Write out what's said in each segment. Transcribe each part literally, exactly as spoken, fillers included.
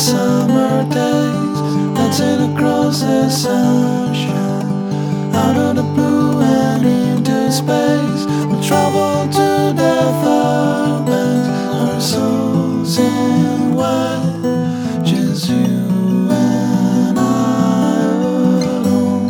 summer days, dancing across the sunshine, out of the blue and into space. We'll travel to the far banks, our souls in white, just you and I alone.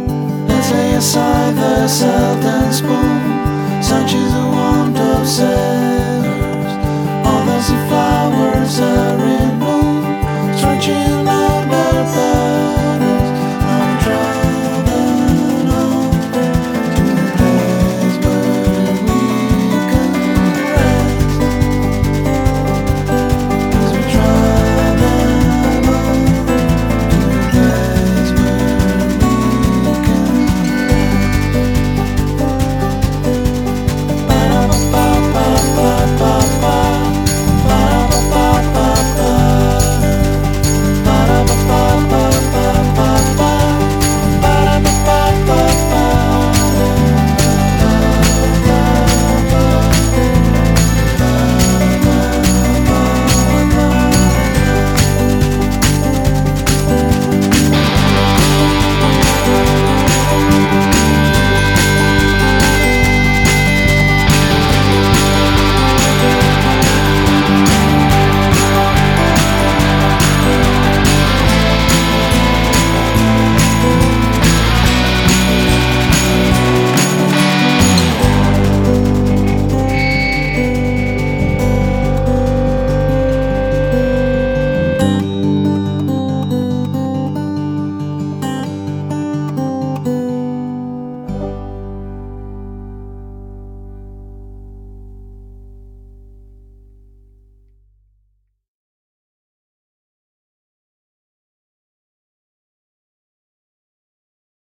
Lay aside the salt and spoon, such is the warmth of